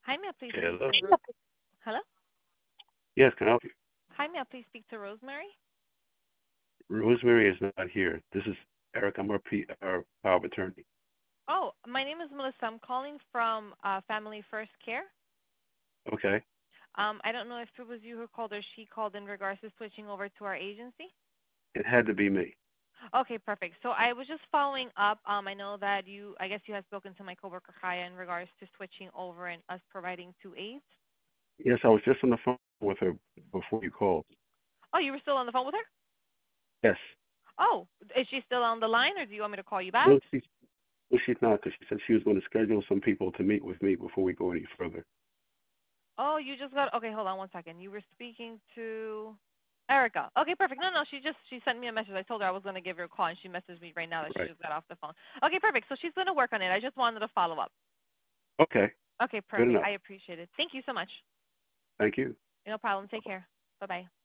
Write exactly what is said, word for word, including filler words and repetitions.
Hi, may I please speak Hello. to Ro- Hello? Yes, can I help you? Hi, may I please speak to Rosemary? Rosemary is not here. This is Eric. I'm our, P, our power of attorney. Oh, my name is Melissa. I'm calling from uh, Family First Care. Okay. Um, I don't know if it was you who called or she called in regards to switching over to our agency. It had to be me. Okay, perfect. So I was just following up. Um, I know that you, I guess you had spoken to my coworker Kaya in regards to switching over and us providing two aides. Yes, I was just on the phone with her before you called. Oh, you were still on the phone with her? Yes. Oh, is she still on the line, or do you want me to call you back? No, she's, no, she's not, because she said she was going to schedule some people to meet with me before we go any further. Oh, you just got. Okay, hold on one second. You were speaking to Erica. Okay, perfect. No, no, she just she sent me a message. I told her I was gonna give her a call, and she messaged me right now that she Right. just got off the phone. Okay, perfect. So she's gonna work on it. I just wanted to follow up. Okay. Okay, Good perfect. enough. I appreciate it. Thank you so much. Thank you. No problem. Take care. Bye bye.